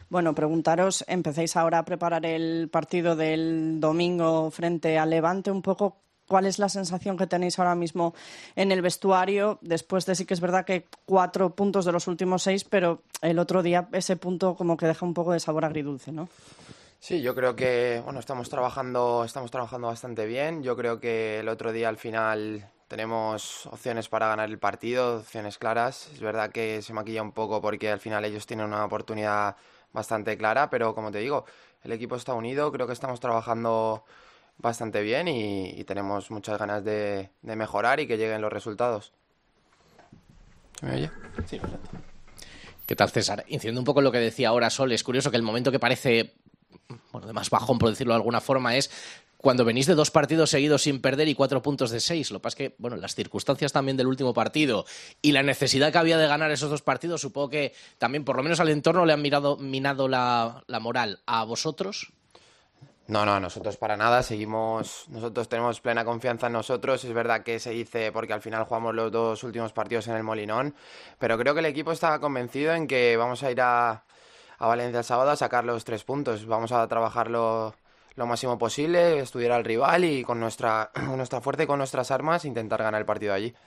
Bueno, preguntaros, empecéis ahora a preparar el partido del domingo frente al Levante, un poco cuál es la sensación que tenéis ahora mismo en el vestuario, después de sí que es verdad que 4 puntos de los últimos 6, pero el otro día ese punto como que deja un poco de sabor agridulce, ¿no? Sí, yo creo que bueno, estamos trabajando bastante bien. Yo creo que el otro día al final tenemos opciones para ganar el partido, opciones claras. Es verdad que se maquilla un poco porque al final ellos tienen una oportunidad bastante clara, pero como te digo, el equipo está unido, creo que estamos trabajando bastante bien y tenemos muchas ganas de mejorar y que lleguen los resultados. ¿Se me oye? Sí, perfecto. ¿Qué tal, César? Incidiendo un poco en lo que decía ahora Sol, es curioso que el momento que parece, bueno, de más bajón, por decirlo de alguna forma, es cuando venís de 2 partidos seguidos sin perder y 4 puntos de 6. Lo que pasa es que, bueno, las circunstancias también del último partido y la necesidad que había de ganar esos 2 partidos, supongo que también, por lo menos al entorno, le han minado la moral. ¿A vosotros? No, no, nosotros para nada nosotros tenemos plena confianza en nosotros, es verdad que se dice porque al final jugamos los 2 últimos partidos en el Molinón, pero creo que el equipo está convencido en que vamos a ir a Valencia el sábado a sacar los 3 puntos, vamos a trabajarlo lo máximo posible, estudiar al rival y con nuestra fuerza y con nuestras armas intentar ganar el partido allí.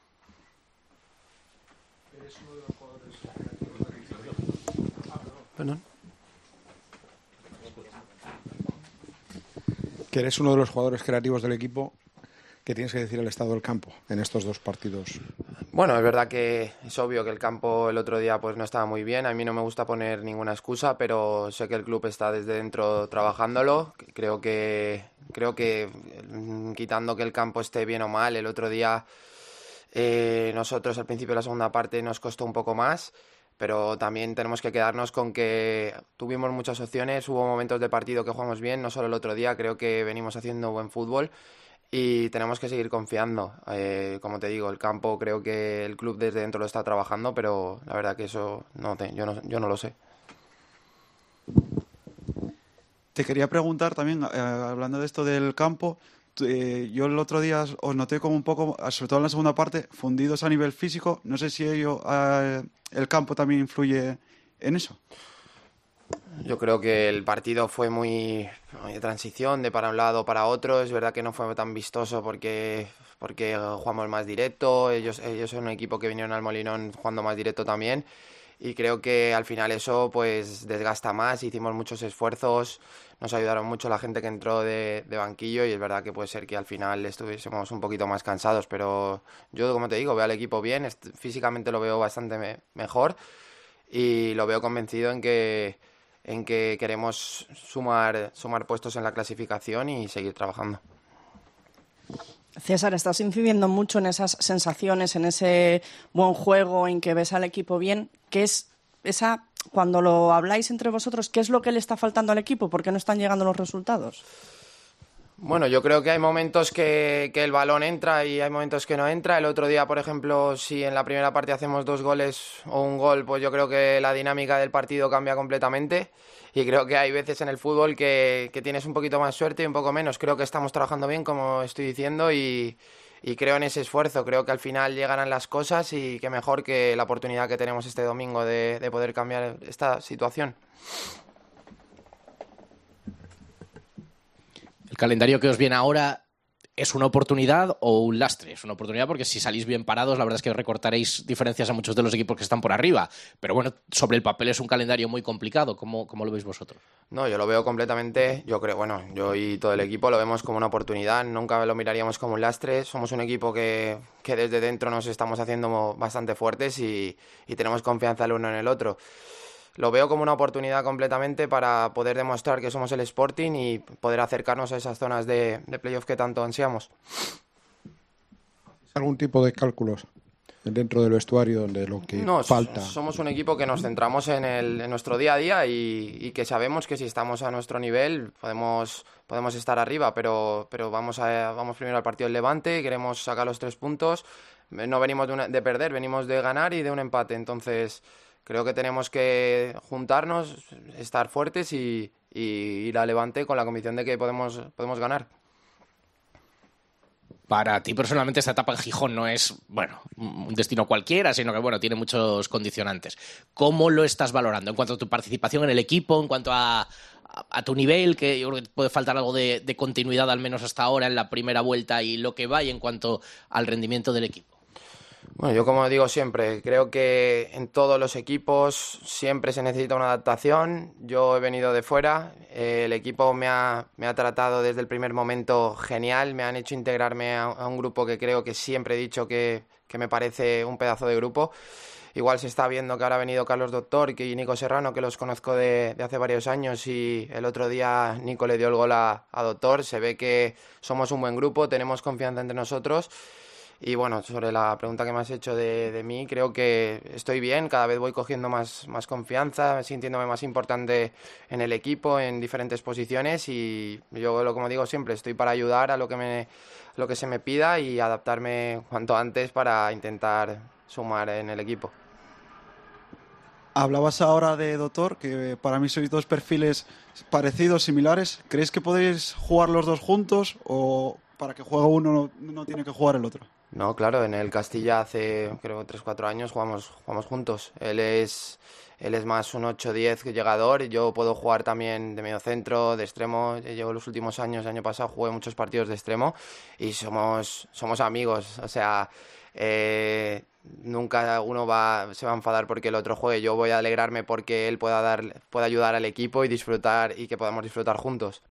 Perdón. Que eres uno de los jugadores creativos del equipo, ¿qué tienes que decir al estado del campo en estos 2 partidos? Bueno, es verdad que es obvio que el campo el otro día pues no estaba muy bien. A mí no me gusta poner ninguna excusa, pero sé que el club está desde dentro trabajándolo. Creo que quitando que el campo esté bien o mal, el otro día nosotros al principio de la segunda parte nos costó un poco más, pero también tenemos que quedarnos con que tuvimos muchas opciones, hubo momentos de partido que jugamos bien, no solo el otro día, creo que venimos haciendo buen fútbol y tenemos que seguir confiando. Como te digo, el campo creo que el club desde dentro lo está trabajando, pero la verdad que eso yo no lo sé. Te quería preguntar también, hablando de esto del campo, yo el otro día os noté como un poco, sobre todo en la segunda parte, fundidos a nivel físico. No sé si el campo también influye en eso. Yo creo que el partido fue muy de transición, de para un lado para otro. Es verdad que no fue tan vistoso porque jugamos más directo. Ellos son un equipo que vinieron al Molinón jugando más directo también. Y creo que al final eso pues desgasta más. Hicimos muchos esfuerzos, nos ayudaron mucho la gente que entró de banquillo y es verdad que puede ser que al final estuviésemos un poquito más cansados. Pero yo, como te digo, veo al equipo bien, físicamente lo veo bastante mejor y lo veo convencido en que queremos sumar puestos en la clasificación y seguir trabajando. César, estás incidiendo mucho en esas sensaciones, en ese buen juego, en que ves al equipo bien. ¿Qué es cuando lo habláis entre vosotros, qué es lo que le está faltando al equipo? ¿Por qué no están llegando los resultados? Bueno, yo creo que hay momentos que el balón entra y hay momentos que no entra. El otro día, por ejemplo, si en la primera parte hacemos 2 goles o un gol, pues yo creo que la dinámica del partido cambia completamente. Y creo que hay veces en el fútbol que tienes un poquito más suerte y un poco menos. Creo que estamos trabajando bien, como estoy diciendo, y creo en ese esfuerzo. Creo que al final llegarán las cosas y que mejor que la oportunidad que tenemos este domingo de poder cambiar esta situación. ¿El calendario que os viene ahora es una oportunidad o un lastre? Es una oportunidad porque si salís bien parados, la verdad es que recortaréis diferencias a muchos de los equipos que están por arriba. Pero bueno, sobre el papel es un calendario muy complicado. ¿Cómo lo veis vosotros? No, yo lo veo completamente, yo creo, bueno, yo y todo el equipo lo vemos como una oportunidad, nunca lo miraríamos como un lastre. Somos un equipo que desde dentro nos estamos haciendo bastante fuertes y tenemos confianza el uno en el otro. Lo veo como una oportunidad completamente para poder demostrar que somos el Sporting y poder acercarnos a esas zonas de playoff que tanto ansiamos. ¿Algún tipo de cálculos dentro del vestuario donde lo que No, falta? somos un equipo que nos centramos en nuestro día a día y que sabemos que si estamos a nuestro nivel podemos estar arriba, pero vamos primero al partido del Levante, queremos sacar los 3 puntos, no venimos de perder, venimos de ganar y de un empate, entonces creo que tenemos que juntarnos, estar fuertes y ir al Levante con la convicción de que podemos ganar. Para ti personalmente esta etapa en Gijón no es, bueno, un destino cualquiera, sino que, bueno, tiene muchos condicionantes. ¿Cómo lo estás valorando en cuanto a tu participación en el equipo, en cuanto a tu nivel, que yo creo que puede faltar algo de continuidad al menos hasta ahora en la primera vuelta y lo que va y en cuanto al rendimiento del equipo? Bueno, yo como digo siempre, creo que en todos los equipos siempre se necesita una adaptación. Yo he venido de fuera, el equipo me ha tratado desde el primer momento genial, me han hecho integrarme a un grupo que creo que siempre he dicho que me parece un pedazo de grupo. Igual se está viendo que ahora ha venido Carlos Doctor y Nico Serrano, que los conozco de hace varios años, y el otro día Nico le dio el gol a Doctor. Se ve que somos un buen grupo, tenemos confianza entre nosotros. Y bueno, sobre la pregunta que me has hecho de mí, creo que estoy bien, cada vez voy cogiendo más confianza, sintiéndome más importante en el equipo, en diferentes posiciones, y yo, como digo siempre, estoy para ayudar a lo que se me pida y adaptarme cuanto antes para intentar sumar en el equipo. Hablabas ahora de Doctor, que para mí sois dos perfiles parecidos, similares. ¿Creéis que podéis jugar los dos juntos o para que juegue uno no tiene que jugar el otro? No, claro, en el Castilla hace, creo, 3-4 años jugamos juntos. Él es más un 8-10 llegador, y yo puedo jugar también de medio centro, de extremo. Llevo los últimos años, el año pasado jugué muchos partidos de extremo y somos amigos. O sea, nunca uno se va a enfadar porque el otro juegue. Yo voy a alegrarme porque él pueda ayudar al equipo y disfrutar, y que podamos disfrutar juntos.